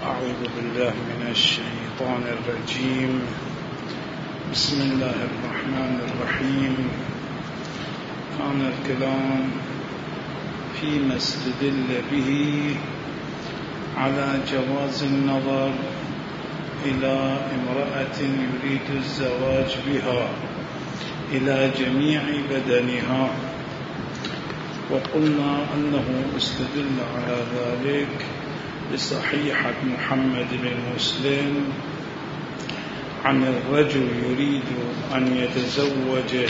أعوذ بالله من الشيطان الرجيم. بسم الله الرحمن الرحيم. كان الكلام فيما استدل به على جواز النظر إلى امرأة يريد الزواج بها إلى جميع بدنها، وقلنا أنه استدل على ذلك بصحيحة محمد بن مسلم عن الرجل يريد أن يتزوج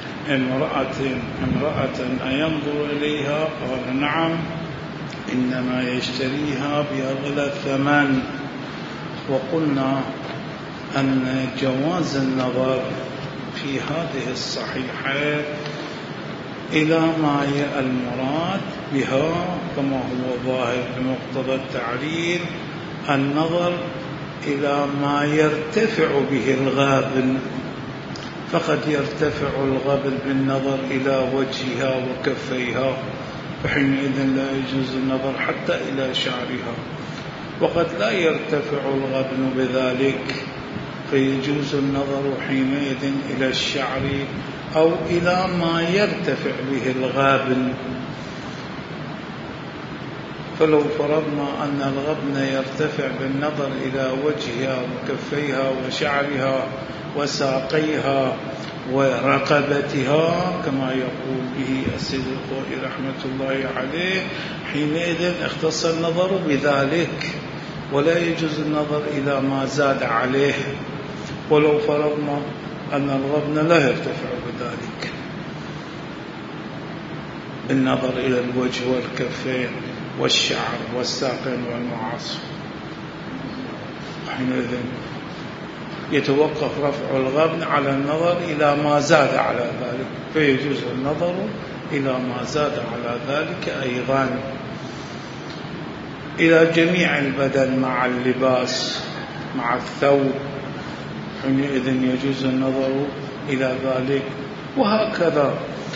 امرأة أينظر إليها؟ قال نعم، إنما يشتريها بأغلى الثمن. وقلنا أن جواز النظر في هذه الصحيحة إلى ما المراد بها كما هو ظاهر بمقتضى التعليل النظر إلى ما يرتفع به الغابن، فقد يرتفع الغابن بالنظر إلى وجهها وكفيها، فحينئذ لا يجوز النظر حتى إلى شعرها. وقد لا يرتفع الغابن بذلك فيجوز النظر حينئذ إلى الشعر أو إلى ما يرتفع به الغابن. فلو فرضنا أن الغبن يرتفع بالنظر إلى وجهها وكفيها وشعرها وساقيها ورقبتها كما يقول به السيد الخوئي رحمة الله عليه، حينئذ اختص النظر بذلك ولا يجوز النظر إلى ما زاد عليه. ولو فرضنا أن الغبن لا يرتفع بذلك بالنظر إلى الوجه والكفين والشعر والساقين والمعاصي، حينئذ يتوقف رفع الغبن على النظر إلى ما زاد على ذلك، فيجوز النظر إلى ما زاد على ذلك أيضا إلى جميع البدن مع اللباس مع الثوب، حينئذ يجوز النظر إلى ذلك. وهكذا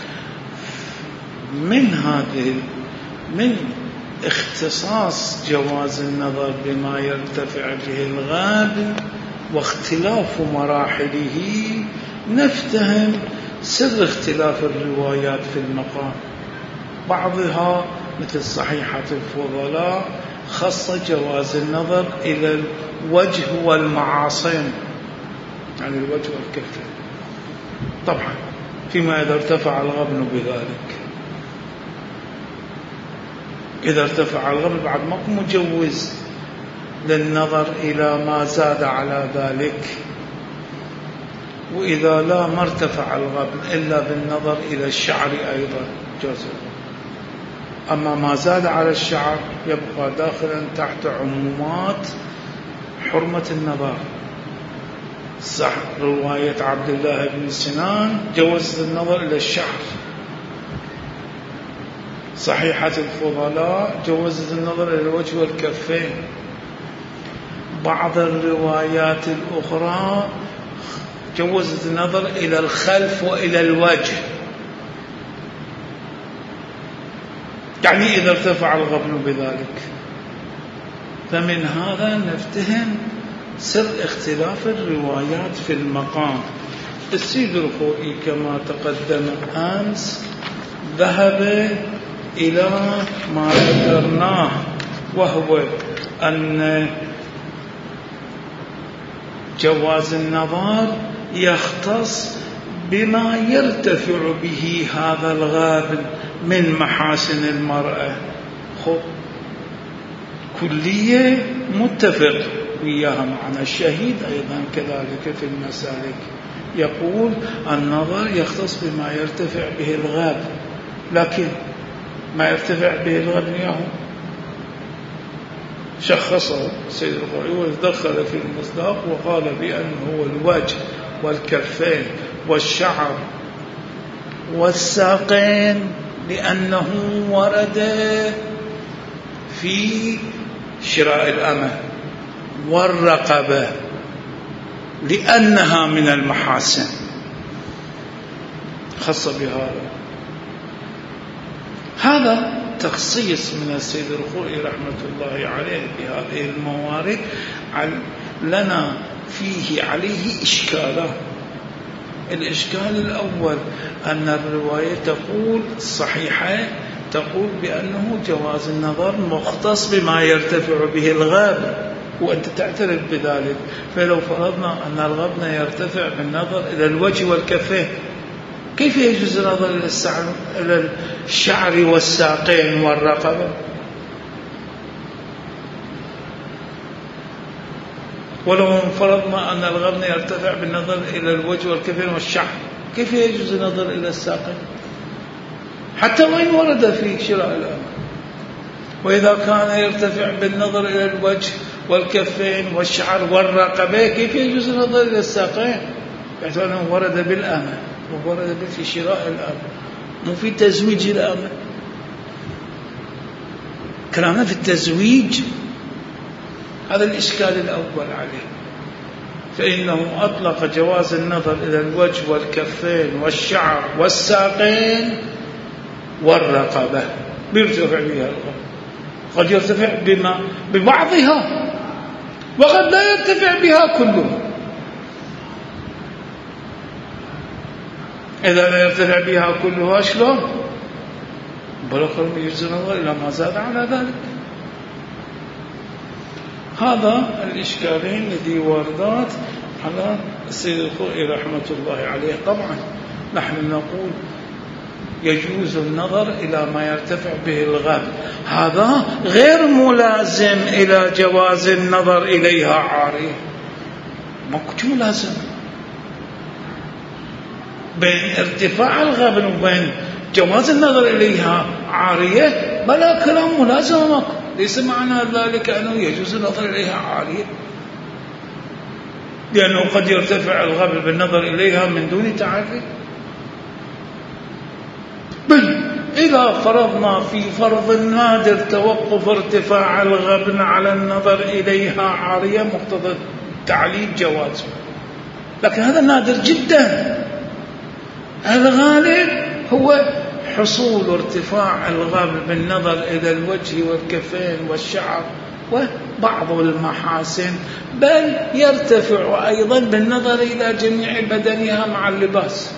من اختصاص جواز النظر بما يرتفع به الغابن واختلاف مراحله نفتهم سر اختلاف الروايات في المقام. بعضها مثل صحيحة الفضلاء خص جواز النظر إلى الوجه والمعاصين، يعني الوجه والكفين طبعا فيما إذا ارتفع الغبن بذلك. إذا ارتفع الغبن بعد ما مجوز للنظر إلى ما زاد على ذلك، وإذا لا ما ارتفع الغبن إلا بالنظر إلى الشعر أيضا جاز. أما ما زاد على الشعر يبقى داخلا تحت عمومات حرمة النظر. صح رواية عبد الله بن سنان جوز النظر إلى الشعر، صحيحة الفضلاء جوز النظر إلى الوجه والكفين. بعض الروايات الأخرى جوزت النظر إلى الخلف وإلى الوجه، يعني إذا ارتفع الغبن بذلك. فمن هذا نفتهم سر اختلاف الروايات في المقام. السيد الخوئي كما تقدم أمس ذهب إلى ما ذكرناه، وهو أن جواز النظر يختص بما يرتفع به هذا الغابن من محاسن المرأة. كلية متفق وياها معنا. الشهيد أيضا كذلك في المسالك يقول النظر يختص بما يرتفع به الغاب، لكن ما يرتفع به الغبن ياهو شخصه سيد الخوئي ودخل في المصداق وقال بأنه هو الوجه والكفين والشعر والساقين، لأنه ورد في شراء الأمة والرقبة لأنها من المحاسن، خاصة بهذا. هذا تخصيص من السيد الخوئي رحمة الله عليه بهذه الموارد لنا فيه عليه إشكالان. الإشكال الأول أن الرواية تقول صحيحة، تقول بأنه جواز النظر مختص بما يرتفع به الغاب، وأنت تعترف بذلك. فلو فرضنا أن الغبن يرتفع بالنظر إلى الوجه والكفين، كيف يجوز النظر إلى الشعر والساقين والرقبة؟ ولو فرضنا أن الغبن يرتفع بالنظر إلى الوجه والكفين والشعر، كيف يجوز النظر إلى الساقين حتى وإن ورد في شراء الأمر؟ وإذا كان يرتفع بالنظر إلى الوجه والكفين والشعر والرقبة، كيف يجوز النظر إلى الساقين؟ باعتبار أنه ورد بالأمر وورد في شراء الأمر، مو في تزويج الأمر. كلامنا في التزويج. هذا الإشكال الأول عليه. فإنه أطلق جواز النظر إلى الوجه والكفين والشعر والساقين والرقبة بيرتفع بها الغبن. قد يرتفع ببعضها وقد لا يرتفع بها كلها. إذا لا يرتفع بها كلها شلون؟ بل يجوز النظر إلى ما زاد على ذلك. هذا الإشكالين الذي واردات على السيد الخوئي رحمة الله عليه. طبعا نحن نقول يجوز النظر إلى ما يرتفع به الغاب، هذا غير ملازم إلى جواز النظر إليها عارية. ماكو ملازم بين ارتفاع الغبن وبين جواز النظر إليها عارية، بلا كلام ملازم ماكو. ليس معنى ذلك أنه يجوز النظر إليها عارية، لأنه قد يرتفع الغبن بالنظر إليها من دون تعري. بل إذا فرضنا في فرض نادر توقف ارتفاع الغبن على النظر إليها عارية، مقتضى تعليل جواز، لكن هذا نادر جدا. الغالب هو حصول ارتفاع الغبن بالنظر إلى الوجه والكفين والشعر وبعض المحاسن، بل يرتفع أيضا بالنظر إلى جميع بدنها مع اللباس.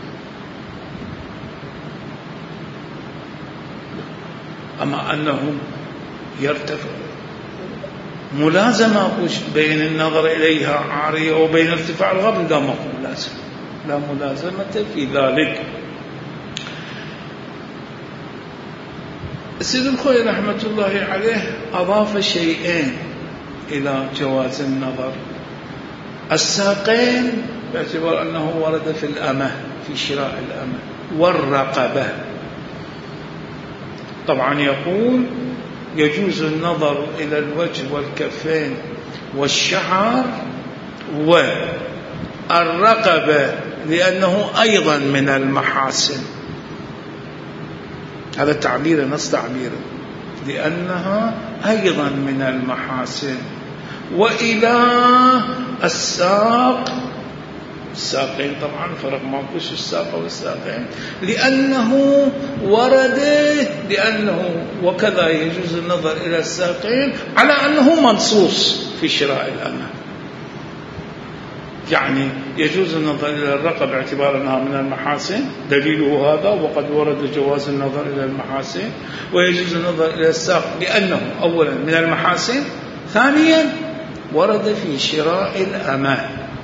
أما أنه يرتفع ملازمة بين النظر إليها عارية وبين ارتفاع الغبن، لا ملازمة، لا ملازمة في ذلك. السيد الخوئي رحمة الله عليه أضاف شيئين إلى جواز النظر: الساقين باعتبار أنه ورد في الأمة في شراء الأمة، والرقبة. طبعا يقول يجوز النظر إلى الوجه والكفين والشعر والرقبة لأنه أيضا من المحاسن. هذا تعبير، نص تعبير، لأنها أيضا من المحاسن. وإلى الساقين طبعا فرق ما فيش الساق والساقين، لأنه ورد، لأنه وكذا يجوز النظر إلى الساقين على أنه منصوص في شراء الأمة. يعني يجوز النظر إلى الرقبة باعتبار أنها من المحاسن، دليله هذا، وقد ورد جواز النظر إلى المحاسن. ويجوز النظر إلى الساق لأنه أولا من المحاسن، ثانيا ورد في شراء الأمة.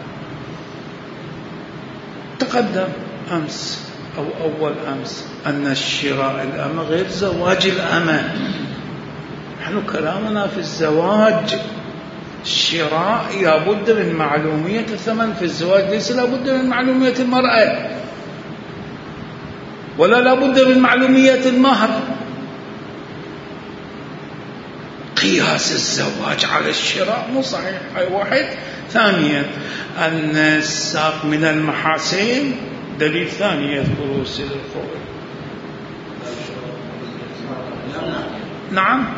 تقدم أمس أو أول أمس أن الشراء الأمة غير زواج الأمة. نحن كلامنا في الزواج، الشراء لابد من معلومية الثمن، في الزواج ليس لابد من معلومية المرأة ولا لابد من معلومية المهر. قياس الزواج على الشراء مو صحيح، أي واحد. ثانيا أن الساق من المحاسن، دليل ثاني يذكره السيد الخوئي. نعم،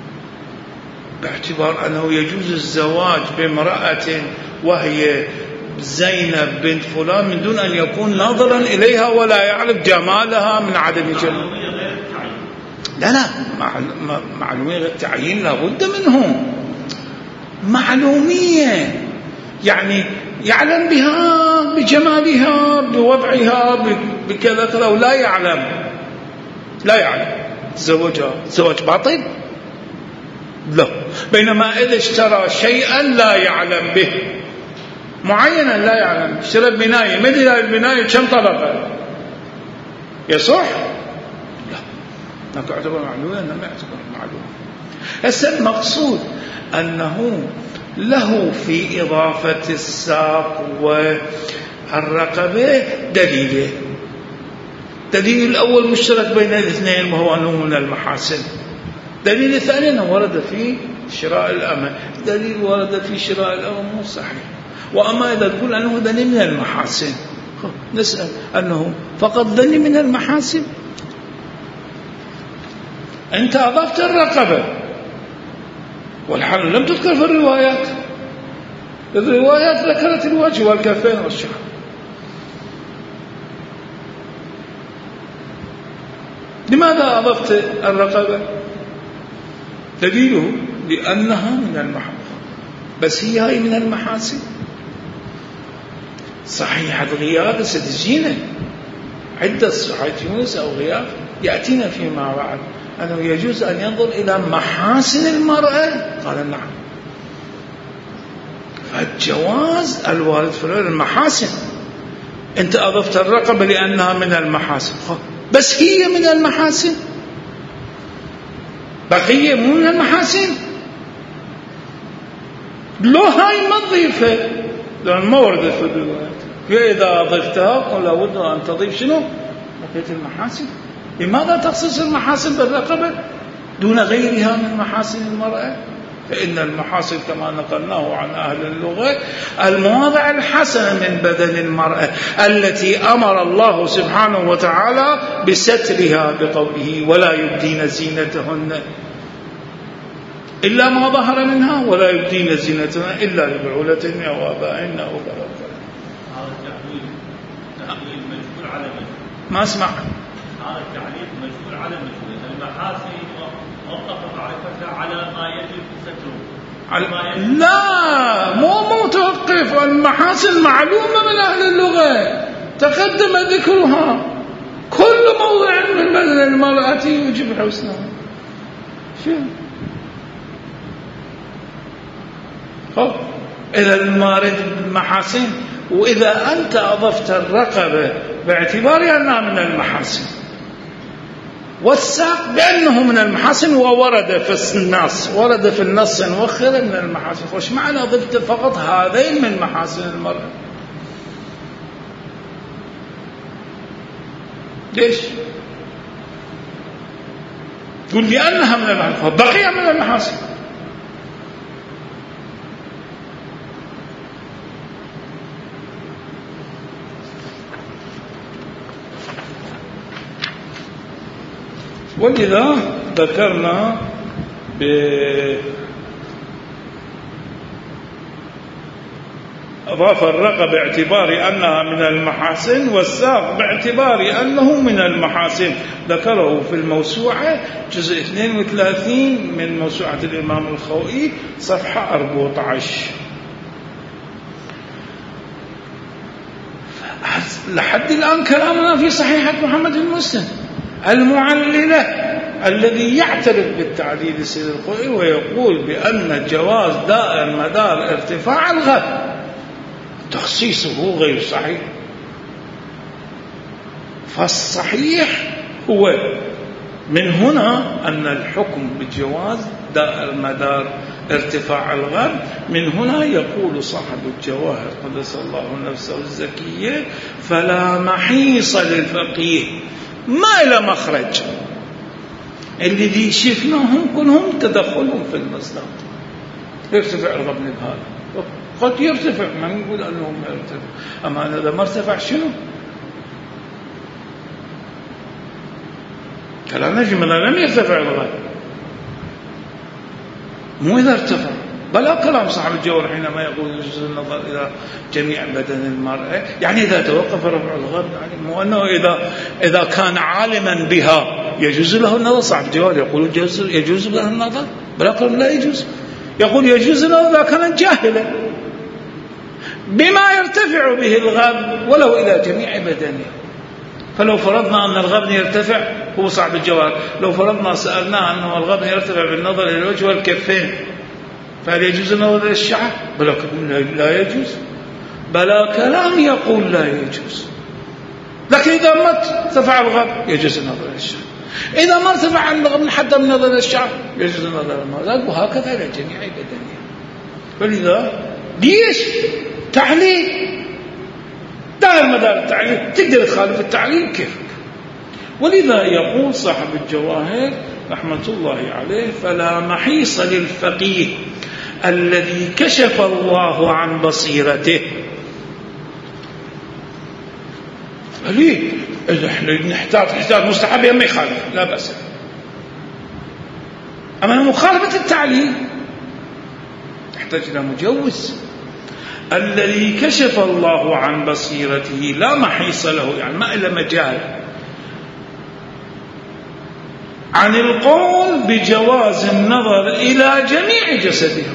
باعتبار أنه يجوز الزواج بامرأة وهي زينب بنت فلان من دون أن يكون ناظرا إليها ولا يعرف جمالها من عدم جمال. لا معلومية غير تعيين لابد منه. معلومية يعني يعلم بها بجمالها بوضعها بكذا، أو لا يعلم زوجها زواج باطل لا. بينما إذا اشترى شيئا لا يعلم به معينا لا يعلم، اشترى بناية مدى البناية كم طلبة يصح؟ لا تعتبر معلومة، لم يعتبر معلومة. هسه المقصود أنه له في إضافة الساق والرقبة دليل. دليل الأول مشترك بين الاثنين وهو أنه من المحاسن. دليل الثاني أنه ورد في شراء الأمة. دليل ورد في شراء الأمة مو صحيح. وأما إذا تقول أنه دليل من المحاسن، نسأل أنه فقط دليل من المحاسن. أنت أضفت الرقبة والحل لم تذكر في الروايات. الروايات ذكرت الوجه والكفين والشعر. لماذا أضفت الرقبة؟ دليله لأنها من المحاسن. بس هي من المحاسن. صحيحة غياب ستجينا عدة صحيحة يونس أو غياب يأتينا فيما بعد أنه يجوز أن ينظر إلى محاسن المرأة. قال نعم. فالجواز الوارد في المحاسن. أنت أضفت الرقبة لأنها من المحاسن، بس هي من المحاسن، بقية مو من المحاسن. لو هاي ما تضيفها لأن ما وردت في الروايات. فإذا أضفتها لا بد أن تضيف شنو؟ بقية المحاسن. لماذا تخصص المحاسن بالرقبة دون غيرها من محاسن المرأة؟ فإن المحاسن كما نقلناه عن أهل اللغة المواضع الحسنة من بدن المرأة التي أمر الله سبحانه وتعالى بسترها بقوله ولا يبدين زينتهن إلا ما ظهر منها ولا يبدين زينتهن إلا لبعولتهن أو آبائهن أو كذا. هذا التعليل مجبور على مجبور. ما أسمع. هذا التعليل مجبور على مجبور. المحاسن وقف معرفتها على ما يجب ستره. لا مو متوقف. المحاسن معلومة من أهل اللغة تقدم ذكرها. كل موضع من بدن المرأة يجب حسنها. شو إذا المارد المحاسن. وإذا أنت أضفت الرقبة باعتبار أنها من المحاسن والساق بأنه من المحاسن وورد في النص مؤخرا من المحاسن، وش معنى ضفت فقط هذين من محاسن المرأة؟ ليش؟ تقول لأنها من المحاسن بقي من المحاسن. ولذا ذكرنا أضاف الرقبة باعتبار أنها من المحاسن والساق باعتبار أنه من المحاسن. ذكره في الموسوعة جزء 32 من موسوعة الإمام الخوئي صفحة 14. لحد الآن كلامنا في صحيحة محمد المسلم المعللة الذي يعترف بالتعليل السيد الخوئي ويقول بأن جواز دائر مدار ارتفاع الغد تخصيصه غير صحيح. فالصحيح هو من هنا أن الحكم بجواز دائر مدار ارتفاع الغد. من هنا يقول صاحب الجواهر قدس الله نفسه الزكية فلا محيص للفقيه ما إلى مخرج. الذي شفناهم كلهم تدخلهم في المصدر. يرتفع الغبن بهذا قد يرتفع، ما نقول أنه ما يرتفع، أما إذا ما ارتفع شنو؟ كلام نجم لم يرتفع الغبن، مو إذا ارتفع بلا كلام صاحب الجوهر حينما يقول يجوز النظر إلى جميع بدن المرأة، يعني إذا توقف رفع الغب، يعني مو أنه إذا كان عالما بها يجوز له النظر. صاحب الجوهر يقول يجوز له النظر، بلا كلام لا يجوز. يقول يجوز النظر إذا كان جاهلا بما يرتفع به الغب ولو إلى جميع بدنه. فلو فرضنا أن الغبن يرتفع، هو صاحب الجوهر، لو فرضنا سألناه أنه الغبن يرتفع بالنظر إلى الوجه والكفين، فهل يجوز النظر إلى الشعر؟ بلا كلام لا يجوز، بلا كلام يقول لا يجوز. لكن إذا ما ارتفع الغبن يجوز النظر إلى الشعر، إذا ما ارتفع الغبن حتى من النظر إلى الشعر يجوز النظر إلى المرأة، وهكذا إلى جميع بدنها. فلذا ليش تعليل دائر مدار التعليل، تقدر تخالف التعليل كيفك. ولذا يقول صاحب الجواهر رحمة الله عليه: فلا محيص للفقيه الذي كشف الله عن بصيرته. ليه؟ إذا احنا نحتاج مستحب يما يخالف لا بأس، أما مخالفة التعليل تحتاج إلى مجوز. الذي كشف الله عن بصيرته لا محيص له، يعني ما إلا مجال عن القول بجواز النظر إلى جميع جسدها،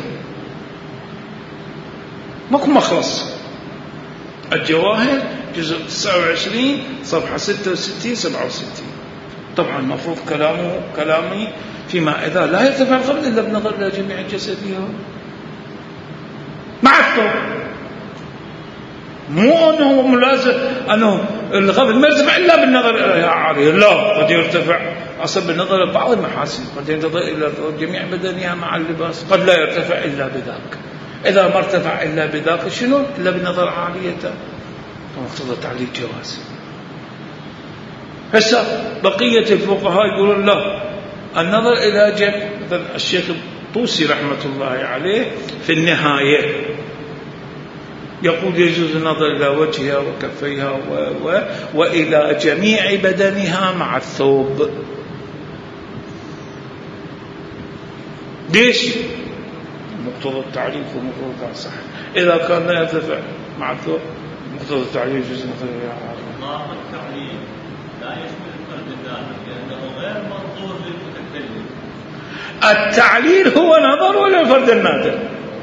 ماكو مخلص. الجواهر جزء 29 صفحة 66 67. طبعا المفروض كلامي فيما إذا لا يرتفع الغبن إلا بنظر إلى جميع جسدها مع الثوب، مو أنه ملازم أنه الغبن ما يرتفع إلا بالنظر إليها عارية، لا، قد يرتفع أصلا بالنظر إلى بعض المحاسن، قد ينتظر إلى جميع بدنها مع اللباس، قد لا يرتفع إلا بذاك. إذا ما ارتفع إلا بذاك شنو؟ إلا بالنظر عاريته، فمقتضى تعليل جواز. هسه بقية الفقهاء يقولون لا، النظر إلى جميع. مثلا الشيخ الطوسي رحمة الله عليه في النهاية يقول يجوز النظر إلى وجهها وكفيها وإلى جميع بدنها مع الثوب. ليش؟ مقتضى التعليل ومقتضى صح. إذا كان لا يرتفع مع الثوب مقتضى التعليل يجوز النظر إلى إطلاق التعليل لا يشمل الفرد الذاتي لأنه غير منظور للمتكلم. التعليل هو نظر ولا الفرد النادر؟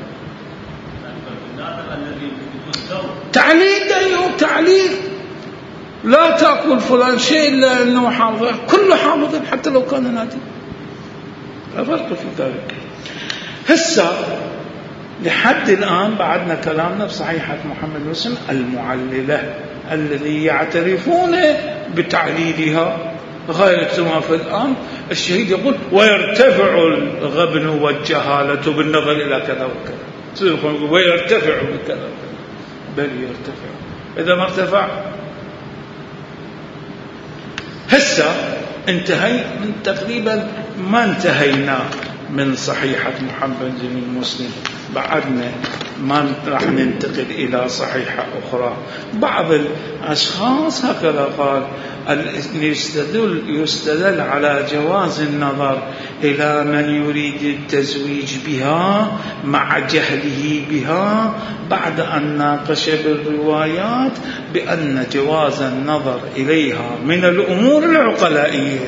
تعليل لا تأكل فلان شيء إلا أنه حاضر، كله حاضر حتى لو كان نادر، لا فرق في ذلك. هسه لحد الآن بعدنا كلامنا بصحيحة محمد مسلم المعللة الذي يعترفون بتعليلها غاية ما في الآن. الشهيد يقول ويرتفع الغبن والجهالة بالنظر إلى كذا وكذا، ويرتفع بكذا، بل يرتفع. إذا ما ارتفع هسه انتهي من تقريبا ما انتهينا من صحيحة محمد بن مسلم، بعدنا ما راح ننتقل إلى صحيحة أخرى. بعض الأشخاص هكذا قال يستدل على جواز النظر إلى من يريد التزويج بها مع جهله بها بعد أن ناقش بالروايات بأن جواز النظر إليها من الأمور العقلائية.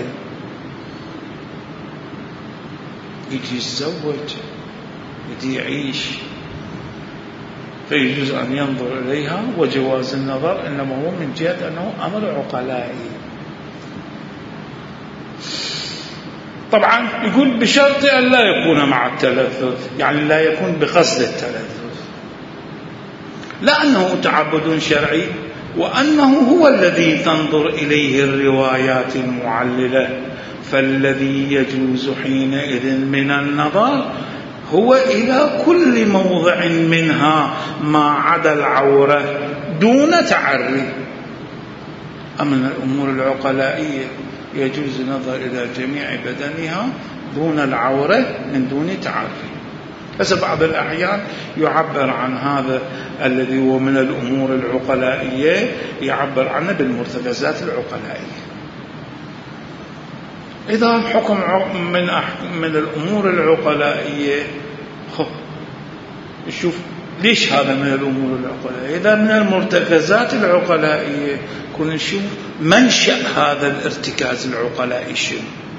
يجي يتزوج، يجي يعيش، فيجوز أن ينظر إليها، وجواز النظر إنما هو من جهة أنه أمر عقلائي. طبعا يقول بشرط أن لا يكون مع التلذذ، يعني لا يكون بقصد التلذذ، لأنه تعبد شرعي وأنه هو الذي تنظر إليه الروايات المعللة. فالذي يجوز حينئذ من النظر هو إلى كل موضع منها ما عدا العورة دون تعري. أما الأمور العقلائية يجوز النظر إلى جميع بدنها دون العورة من دون تعري. بس بعض الأحيان يعبر عن هذا الذي هو من الأمور العقلائية يعبر عنه بالمرتكزات العقلائية. إذا حكم من الأمور العقلائية نشوف ليش هذا من الأمور العقلائية. إذا من المرتكزات العقلائية كنا نشوف منشأ هذا الارتكاز العقلائي شنو.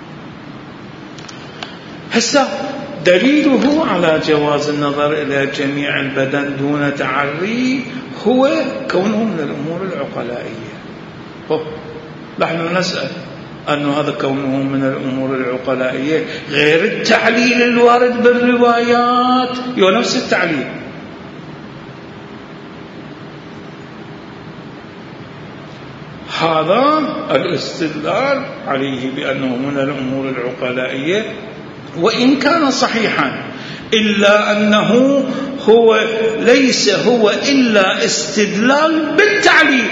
هسه دليله على جواز النظر إلى جميع البدن دون تعري هو كونه من الأمور العقلائية. نحن نسأل أنه هذا كونه من الأمور العقلائية غير التعليل الوارد بالروايات، نفس التعليل. هذا الاستدلال عليه بأنه من الأمور العقلائية وإن كان صحيحا، إلا أنه ليس هو إلا استدلال بالتعليل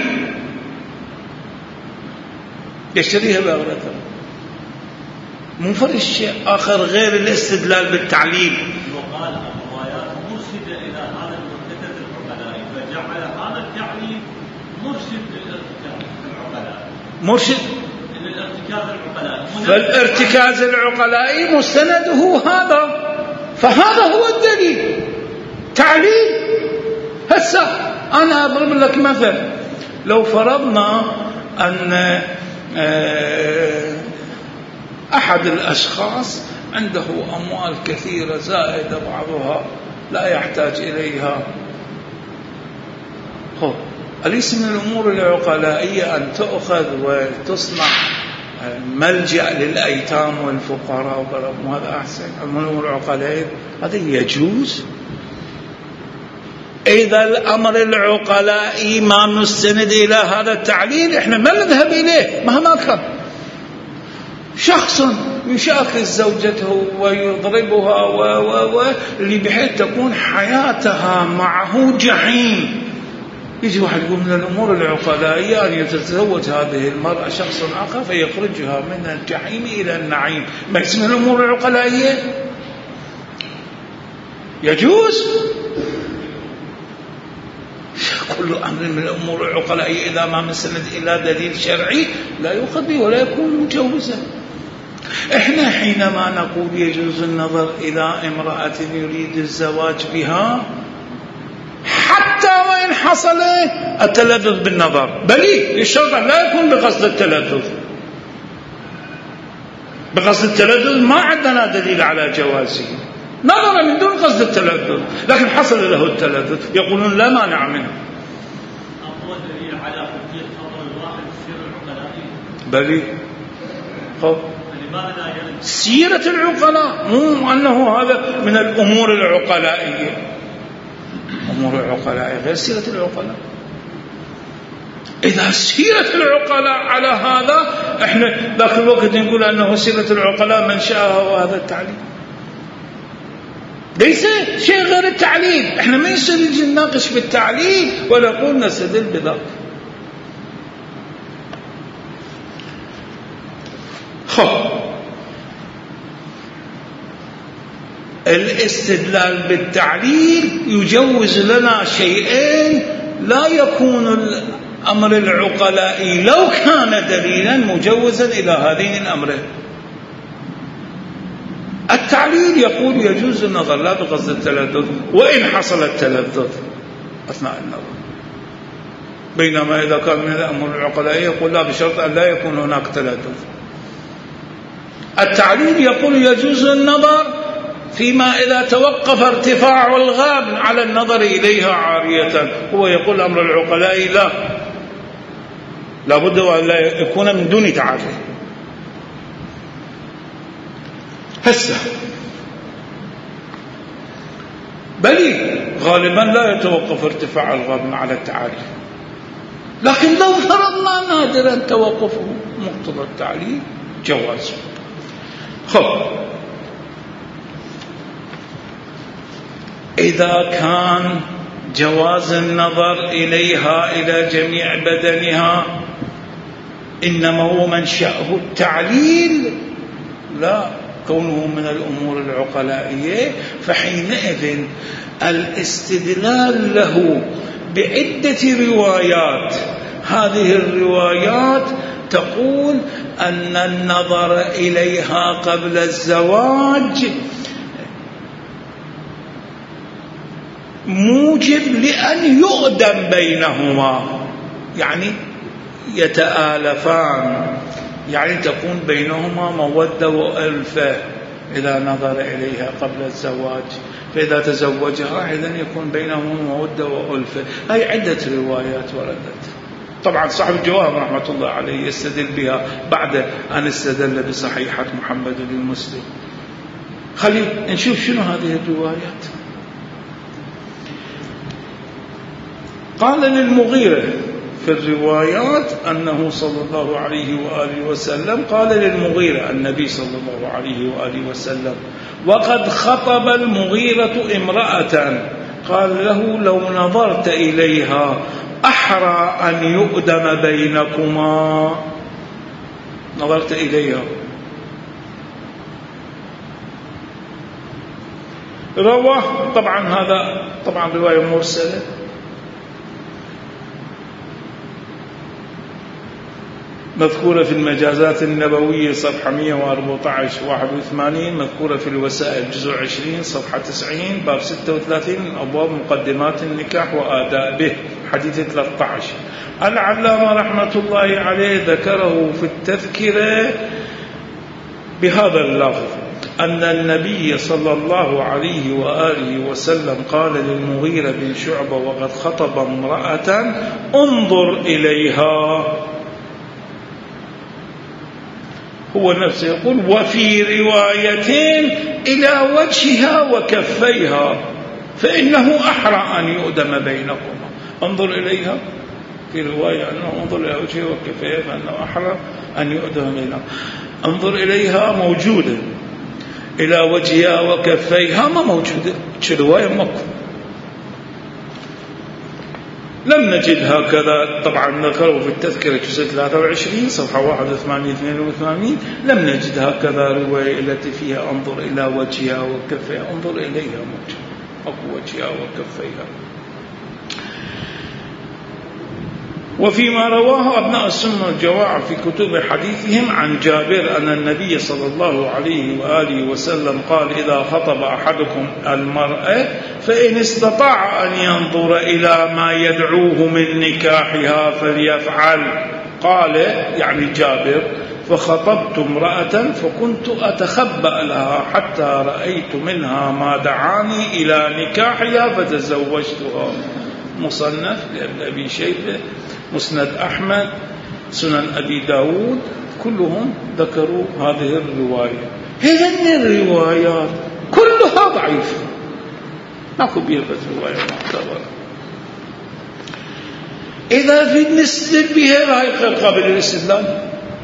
يشتريها بأغلطة، مو فرق شيء آخر غير الاستدلال بالتعليل. وقال الروايات مرشدة إلى هذا المرتكز العقلائي، فجعل هذا التعليل مرشد للارتكاز العقلائي، مرشد للارتكاز العقلائي، فالارتكاز العقلائي مستنده هذا، فهذا هو الدليل تعليل. هسه أنا أضرب لك مثل، لو فرضنا أن أحد الأشخاص عنده أموال كثيرة زائدة بعضها لا يحتاج إليها، أليس من الأمور العقلائية أن تأخذ وتصنع ملجأ للأيتام والفقراء وهذا أحسن؟ من الأمور العقلائية هذا يجوز. إذا الأمر العقلائي ما نستند إلى هذا التعليل إحنا ما نذهب إليه مهما كان. شخص يشاكل زوجته ويضربها اللي بحيث تكون حياتها معه جحيم، يجي واحد يقول من الأمور العقلائية أن يتزوج هذه المرأة شخص آخر فيخرجها من الجحيم إلى النعيم، ما اسمه الأمور العقلائية؟ يجوز. كل أمر من الأمور العقلائية إذا ما مستند إلى دليل شرعي لا يؤخذ به ولا يكون مجوزا. إحنا حينما نقول يجوز النظر إلى امرأة يريد الزواج بها حتى وإن حصل التلذذ بالنظر، بل الشرط لا يكون بقصد التلذذ. بقصد التلذذ ما عندنا دليل على جوازه، نظر من دون قصد التلذذ، لكن حصل له التلذذ يقولون لا مانع منه. أقوى دليل على حجية خبر الواحد السيرة العقلائية. بل فلماذا لا يرد سيرة العقلاء، مو أنه هذا من الأمور العقلائية. أمور العقلاء غير سيرة العقلاء. إذا سيرة العقلاء على هذا إحنا ذاك الوقت نقول أنه سيرة العقلاء من شاء وهذا التعليل، ليس شيء غير التعليل. إحنا ما يصير نناقش بالتعليل ولا نقول نستدل بذلك. الاستدلال بالتعليل يجوز لنا شيئين لا يكون الأمر العقلائي لو كان دليلا مجوزا إلى هذين الأمرين. التعليل يقول يجوز النظر لا بقصد التلذذ وإن حصل التلذذ أثناء النظر، بينما إذا كان من الأمور العقلائية يقول لا بشرط أن لا يكون هناك تلذذ. التعليل يقول يجوز النظر فيما إذا توقف ارتفاع الغاب على النظر إليها عارية، هو يقول أمر العقلاء لا بد أن لا يكون من دون تعري. هسه بل غالبا لا يتوقف ارتفاع الغاب على التعري، لكن لو فرضنا نادرا توقفه مقتضى التعليل جواز. إذا كان جواز النظر إليها إلى جميع بدنها إنما هو منشأه التعليل لا كونه من الأمور العقلائية، فحينئذ الاستدلال له بعدة روايات، هذه الروايات تقول أن النظر إليها قبل الزواج موجب لأن يؤدم بينهما، يعني يتآلفان، يعني تكون بينهما مودة وألفة إذا نظر إليها قبل الزواج، فإذا تزوجها إذن يكون بينهما مودة وألفة. هاي عدة روايات وردت. طبعا صاحب الجواب رحمة الله عليه يستدل بها بعد أن استدل بصحيحة محمد بن مسلم. خلينا نشوف شنو هذه الروايات. قال للمغيرة في الروايات أنه صلى الله عليه وآله وسلم قال للمغيرة النبي صلى الله عليه وآله وسلم وقد خطب المغيرة امرأة قال له لو نظرت إليها أحرى أن يؤدم بينكما. نظرت إليها. رواه طبعا هذا طبعا رواية مرسلة مذكورة في المجازات النبوية صفحة 114-81، مذكورة في الوسائل جزء 20 صفحة 90 باب 36 من أبواب مقدمات النكاح وآدابه حديث 13. العلامة رحمة الله عليه ذكره في التذكرة بهذا اللفظ أن النبي صلى الله عليه وآله وسلم قال للمغيرة بن شعبة وقد خطب امرأة انظر إليها. هو نفسه يقول وفي روايتين إلى وجهها وكفيها فإنه أحرى أن يؤدم بينكما. انظر إليها في رواية أنه انظر إلى وجهها وكفيها فإنه أحرى أن يؤدم بينكما. انظر إليها موجودة، إلى وجهها وكفيها ما موجودة، رواية مكو لم نجد هكذا. طبعا ذكروا في التذكرة جزء 23 صفحة 81-82 لم نجد هكذا رواية التي فيها انظر إلى وجهها وكفيها. انظر إليها موجود أكو وجهها وكفيها. وفيما رواه أبناء السنة الجماعة في كتب حديثهم عن جابر أن النبي صلى الله عليه وآله وسلم قال إذا خطب أحدكم المرأة فإن استطاع أن ينظر إلى ما يدعوه من نكاحها فليفعل. قال يعني جابر فخطبت امرأة فكنت أتخبأ لها حتى رأيت منها ما دعاني إلى نكاحها فتزوجتها. مصنف لابن أبي شيبة، مسند أحمد، سنن أبي داود، كلهم ذكروا هذه الرواية. هذه الروايات كلها ضعيفة، ماكو بيها رواية معتبرة. إذا في نستدل بها لا يقل قابل للاستدلال،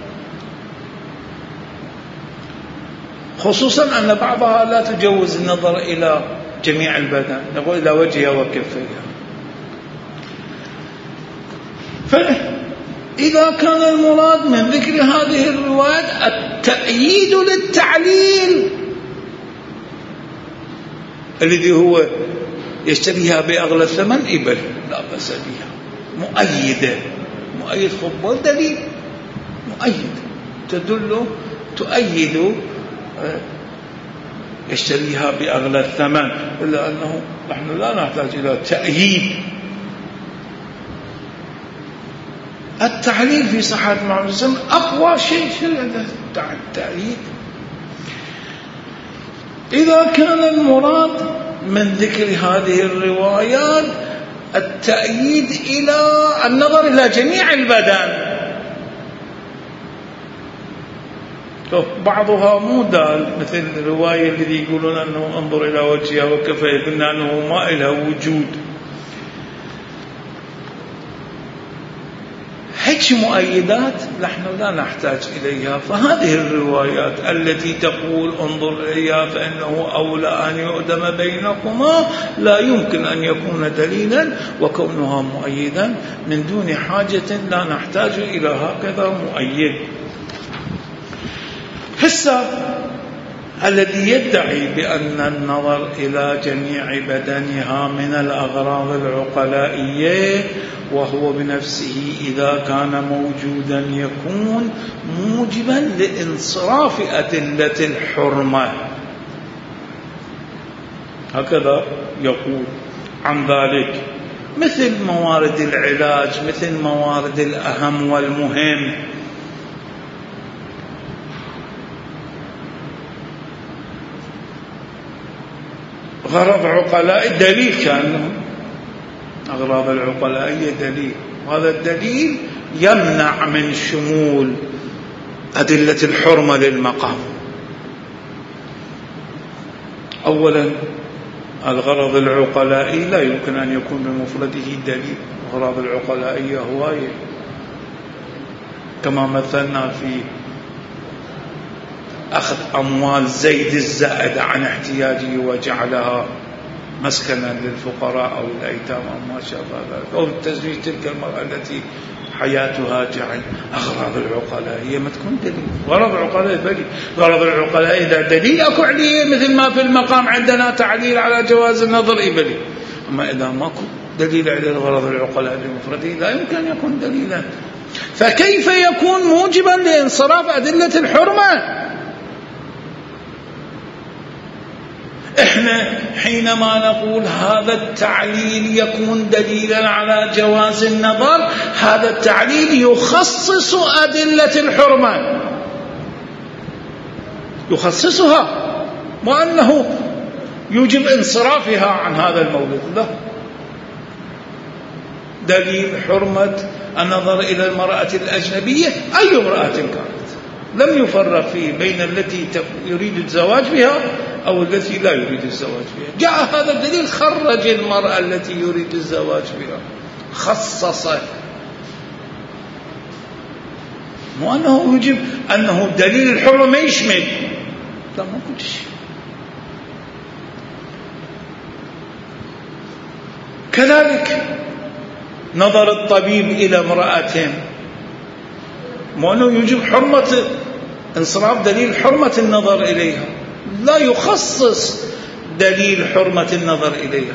خصوصا أن بعضها لا تجوز النظر إلى جميع البدن، نقول إلى وجهها وكفيها. فإذا كان المراد من ذكر هذه الروايات التأييد للتعليل الذي هو يشتريها بأغلى الثمن إبل لا بأس بها، مؤيدة، مؤيد خبر دليل مؤيد تدل تؤيد يشتريها بأغلى الثمن، إلا أنه نحن لا نحتاج إلى تأييد. التعليل في صحة معجزة أقوى شيء في التأييد. إذا كان المراد من ذكر هذه الروايات التأييد إلى النظر إلى جميع البدن، بعضها مو دال، مثل الرواية الذي يقولون أنه انظر إلى وجهها وكفيها، قلنا أنه ما إلها وجود. هيك مؤيدات نحن لا نحتاج إليها. فهذه الروايات التي تقول انظر إليها فإنه أولى أن يؤدم بينكما لا يمكن أن يكون دليلا، وكونها مؤيدا من دون حاجة لا نحتاج إلى هكذا مؤيد. هسه الذي يدعي بأن النظر إلى جميع بدنها من الأغراض العقلائية وهو بنفسه إذا كان موجودا يكون موجبا لانصراف أدلة الحرمة، هكذا يقول. عن ذلك، مثل موارد العلاج، مثل موارد الأهم والمهم. غرض عقلاء دليل، كان أغراض العقلائية دليل، وهذا الدليل يمنع من شمول أدلة الحرمة للمقام. أولا الغرض العقلائي لا يمكن أن يكون بمفرده دليل، أغراض العقلائية هواية، كما مثلنا في أخذ أموال زيد الزائد عن احتياجه وجعلها مسكنا للفقراء أو الأيتام أو ما شابه ذلك، أو تزويج تلك المرأة التي حياتها جعل. أغراض العقلائية ما تكون دليل، غرض العقلائية بلي، غرض العقلائية إذا دليل أكو عليه، مثل ما في المقام عندنا تعليل على جواز النظر بلي. أما إذا ماكو دليل على الغرض العقلائي بمفرده لا يمكن أن يكون دليلا، فكيف يكون موجبا لانصراف أدلة الحرمة؟ إحنا حينما نقول هذا التعليل يكون دليلا على جواز النظر، هذا التعليل يخصص أدلة الحرمة، يخصصها، وأنه يوجب انصرافها عن هذا المولد. لا، دليل حرمة النظر إلى المرأة الأجنبية أي امرأة كانت، لم يفرق فيه بين التي يريد الزواج بها أو التي لا يريد الزواج بها. جاء هذا الدليل خرج المرأة التي يريد الزواج بها، خصصه، وأنه يجب أنه دليل الحرمة ما يشمل، لا ما كل شيء. كذلك نظر الطبيب إلى امرأة، وأنه يجب حرمة انصراف دليل حرمة النظر إليها، لا يخصص دليل حرمة النظر إليها،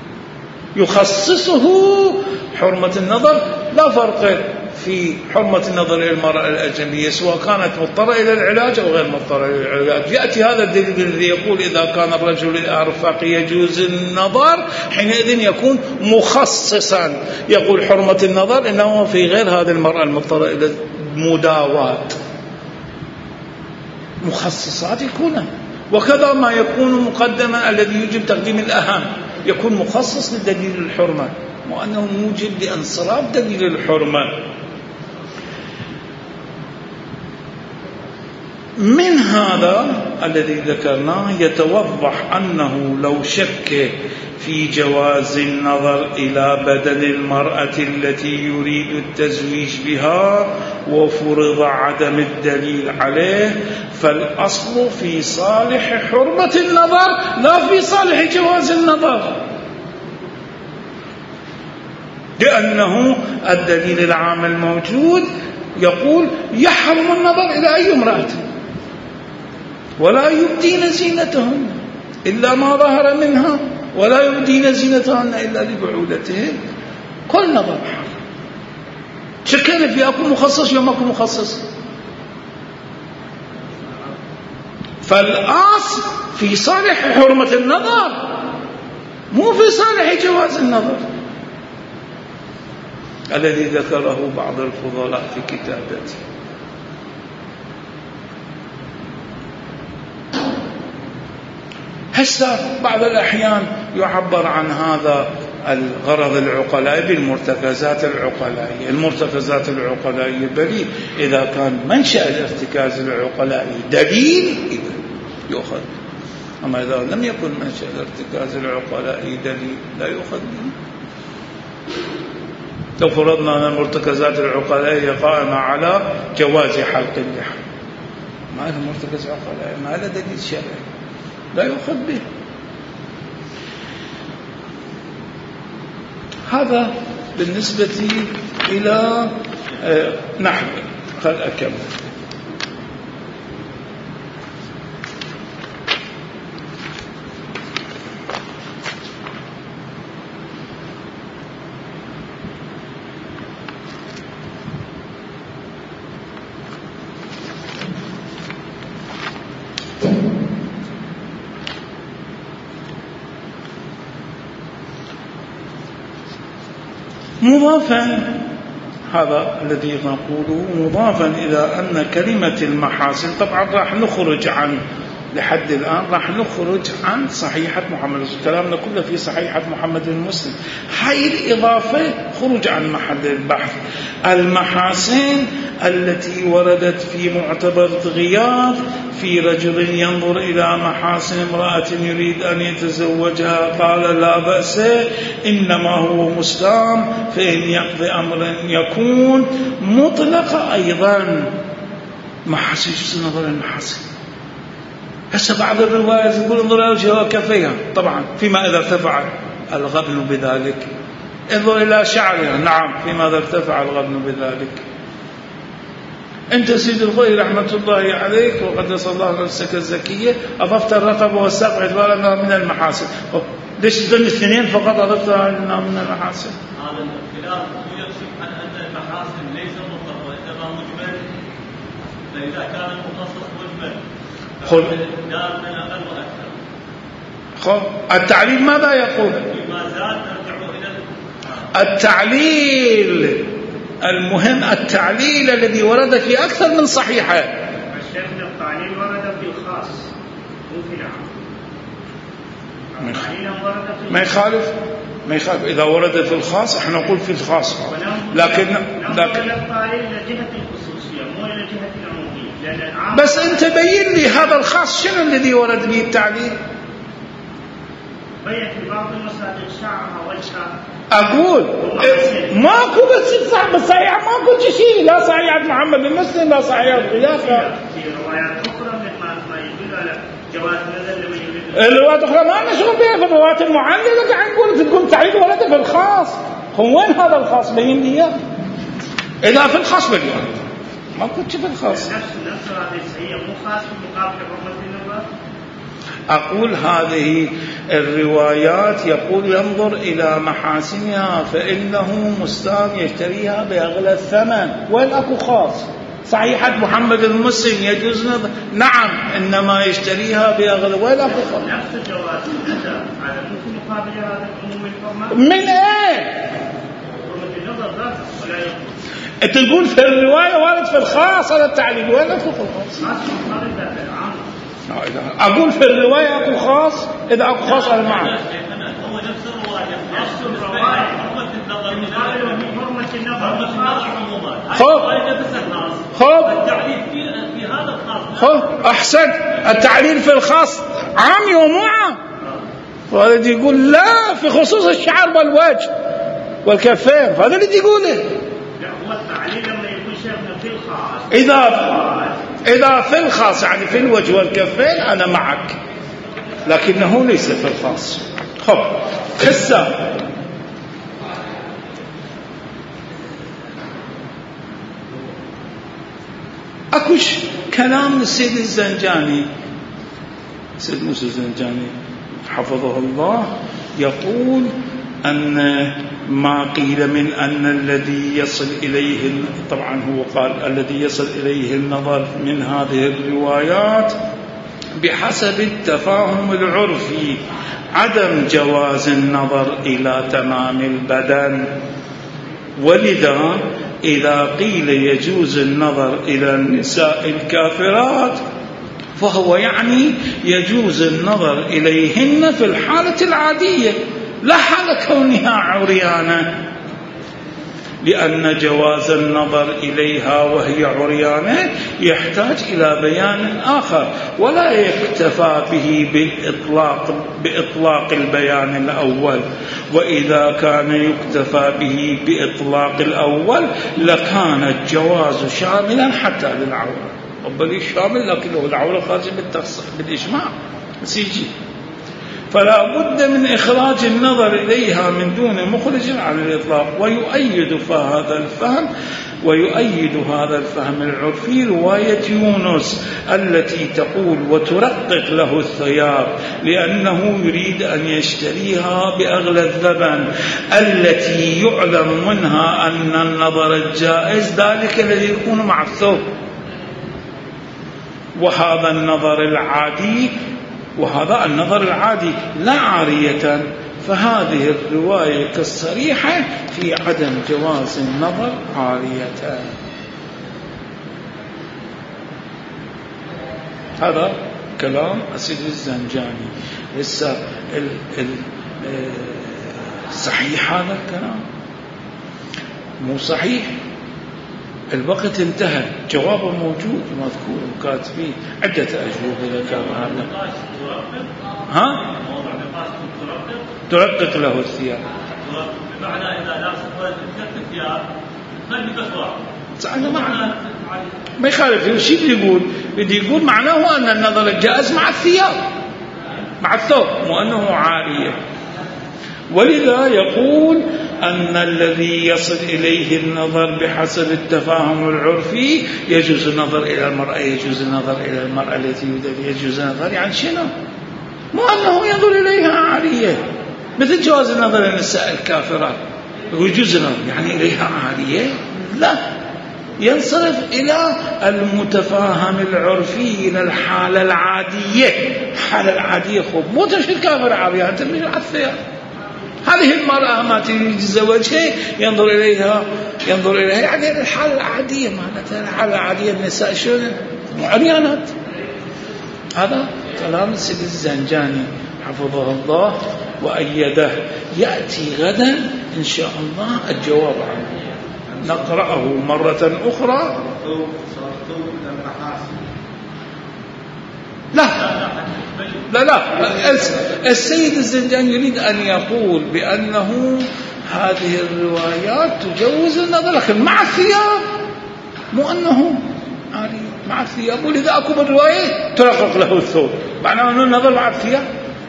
يخصصه حرمة النظر. لا فرق في حرمة النظر إلى المرأة الأجنبية سواء كانت مضطرة إلى العلاج أو غير مضطرة إلى العلاج. يأتي هذا الدليل الذي يقول إذا كان الرجل الأرفق يجوز النظر، حينئذ يكون مخصصا، يقول حرمة النظر إنه في غير هذه المرأة المضطرة إلى المداواة، مخصصات يكون. وكذا ما يكون مقدما الذي يجب تقديم الأهم يكون مخصص لدليل الحرمة، وأنه موجب لانصراف دليل الحرمة. من هذا الذي ذكرناه يتوضح أنه لو شك في جواز النظر إلى بدن المرأة التي يريد التزويج بها وفرض عدم الدليل عليه، فالأصل في صالح حرمة النظر لا في صالح جواز النظر، لأنه الدليل العام الموجود يقول يحرم النظر إلى أي امرأة ولا يبدين زينتهن إلا ما ظهر منها ولا يبدين زينتهن إلا لبعولتهن. كل نظر حرام، شكل في أكون مخصص يوم أكون مخصص. فالأصل في صالح حرمة النظر مو في صالح جواز النظر الذي ذكره بعض الفضلاء في كتاباته. هسه بعض الأحيان يعبر عن هذا الغرض العقلائي بالمرتكزات العقلائية. المرتكزات العقلائية بلي إذا كان منشأ الارتكاز العقلائي دليل يؤخذ، أما إذا لم يكن منشأ الارتكاز العقلائي دليل لا يؤخذ به. لو فرضنا أن المرتكزات العقلائية قائمة على جواز حلق اللحى، ما هذا مرتكز عقلائي، ما هذا دليل شرعي لا يؤخذ به. هذا بالنسبة إلى نحو. خل أكمل. مضافا، هذا الذي نقوله مضافا إلى أن كلمة المحاسن، طبعا راح نخرج عن لحد الآن راح نخرج عن صحيحة محمد، كلامنا كله في صحيحة محمد المسلم. هاي الإضافة خروج عن محل البحث. المحاسن التي وردت في معتبر غياث في رجل ينظر إلى محاسن امرأة يريد أن يتزوجها قال لا بأس إنما هو مستام فإن يقضي أمرا يكون مطلقة أيضا. محاسن جزء نظر المحاسن. هسه بعض الروايات يقول انظر إلى وجهها وكفيها، طبعا فيما إذا ارتفع الغبن بذلك. انظر إلى شعرها، نعم فيما إذا ارتفع الغبن بذلك. أنت سيد الخوي رحمة الله عليك وقدس الله نفسك الزكية أضفت الرقبة والساق باعتبار أنها من المحاسن، ليش ذن الاثنين فقط أضفتها أنها من المحاسن؟ هذا الاختلاف يكشف عن أن المحاسن ليس مطلق وإنما مجمل، فإذا كان المخصص مجمل دار من أقل وأكثر. التعليل ماذا يقول؟ ما زال نرجع إلى التعليل المهم، التعليل الذي ورد في أكثر من صحيحة. الشيخ التعليل ورد في الخاص مو في العام. ما يخالف إذا ورد في الخاص احنا نقول في الخاص، لكن التعليل لجهة الخصوصية مو لجهة العمومية. بس أنت بين لي هذا الخاص شنو الذي ورد به التعليل؟ بين في بعض المصادر شعرها وجهها. أقول ماكو بس صحيح ماكو شيء، لا صحيح محمد المسلم لا صحيح الغياث. في روايات أخرى ما يدل على جواز نزل لمن يريد. الروايات أخرى ما نشغل بها، في الروايات المعللة قاعد تقول تعليل ولد في الخاص. هو وين هذا الخاص؟ بين لي إذا في الخاص بين ما كنت في الخاص. نفس هذه الصحيحة مو خاص في مقابل حرمة النظر. أقول هذه الروايات يقول ينظر إلى محاسنها فإنه مستام يشتريها بأغلى الثمن. وين أكو خاص؟ صحيحة محمد المسلم يجوز نعم إنما يشتريها بأغلى. وين أكو خاص؟ نفس الجواز على ممكن مقابل هذا العموم الحرمة. من إيه؟ حرمة النظر ذات ولا يقول. أنت تقول في الرواية وارد في الخاص هذا التعليل. وين أكو في الخاص؟ أقول في الرواية أكو خاص. إذا أكو خاص أنا معك. هو نفس الرواية خب أحسن. التعليل في الخاص عام ومو عام. وهذا يقول لا في خصوص الشعر والوجه والكفين، هذا اللي يقوله. هو التعليل لما يكون شيخنا في الخاص. إذا في الخاص يعني في الوجه والكفين أنا معك، لكنه ليس في الخاص. خب هسه أكوش كلام السيد الزنجاني، سيد موسى الزنجاني حفظه الله، يقول أن ما قيل من أن الذي يصل إليه، طبعا هو قال الذي يصل إليه النظر من هذه الروايات بحسب التفاهم العرفي عدم جواز النظر إلى تمام البدن. ولذا إذا قيل يجوز النظر إلى النساء الكافرات فهو يعني يجوز النظر إليهن في الحالة العادية لا حال كونها عريانة، لأن جواز النظر إليها وهي عريانة يحتاج إلى بيان آخر، ولا يكتفى به بإطلاق البيان الأول. وإذا كان يكتفى به بإطلاق الأول لكان الجواز شاملا حتى للعورة. ربما شامل لكنه العورة خارج بالإجماع سيجي. فلا بد من إخراج النظر إليها من دون مخرج على الإطلاق. ويؤيد هذا الفهم العرفي رواية يونس التي تقول وترقق له الثياب لأنه يريد أن يشتريها بأغلى الثمن، التي يعلم منها أن النظر الجائز ذلك الذي يكون مع الثوب. وهذا النظر العادي لا عارية فهذه الرواية الصريحة في عدم جواز النظر عارية. هذا كلام السيد الزنجاني. لسه صحيح هذا الكلام؟ مو صحيح. الوقت انتهى، جوابه موجود مذكور وكاتبين عدة أجوبة ذكر هذا. ها؟ ترقق له الثياب. بمعنى إذا لا ترقق الثياب خلي بس ما يخالف. شو بده يقول معناه أن النظر الجائز مع الثياب، مع الثوب، مو أنه عارية. ولذا يقول أن الذي يصل إليه النظر بحسب التفاهم العرفي يجوز النظر إلى المرأة، يجوز النظر إلى المرأة التي يجوز النظر. يعني شنو؟ مو أنه ينظر إليها عارية، مثل جواز النظر إلى النساء الكافرات يجوز النظر يعني إليها عارية. لا، ينصرف إلى المتفاهم العرفي، إلى الحالة العادية. الحالة العادية مو تمشي الكافر عارية، أنت تمشي على الثياب. هذه المرأة ما تريد تتزوجها ينظر إليها يعني الحالة العادية. معناتها الحالة العادية النساء شنو؟ عريانات. هذا كلام السيد الزنجاني حفظه الله وأيده. يأتي غدا إن شاء الله الجواب عنه، نقرأه مرة أخرى. لا السيد الزنجاني يريد أن يقول بأنه هذه الروايات تجوز النظر لكن مع الثياب، مو أنه عاري مع الثياب. ولذا أكو بالرواية ترقق له الثوب، معناه أنه النظر مع الثياب.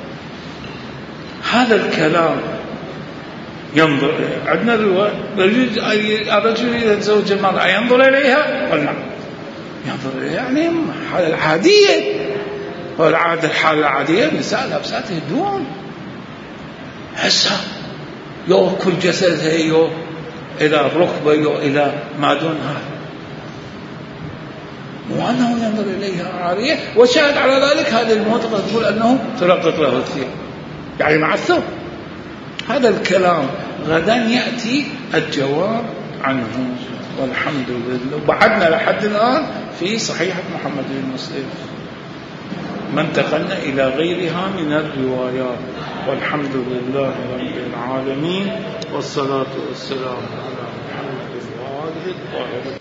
هذا الكلام ينظر. عندنا الرواية الرجل يتزوج المرأة ينظر إليها ولا ينظر إليها يعني الحالة العادية. والعادة الحالة العادية النساء لابسات هدوم هسه يو كل جسدها يو إلى الركبة يو إلى ما دون هذا، وأنه ينظر إليها عارية. وشاهد على ذلك هذه المنطقة تقول أنه ترقق له الثياب يعني مع الثوب. هذا الكلام غدا يأتي الجواب عنه والحمد لله. بعدنا لحد الآن في صحيحة محمد بن مسلم، ما انتقلنا إلى غيرها من الروايات. والحمد لله رب العالمين، والصلاة والسلام على محمد وآله الطاهرين.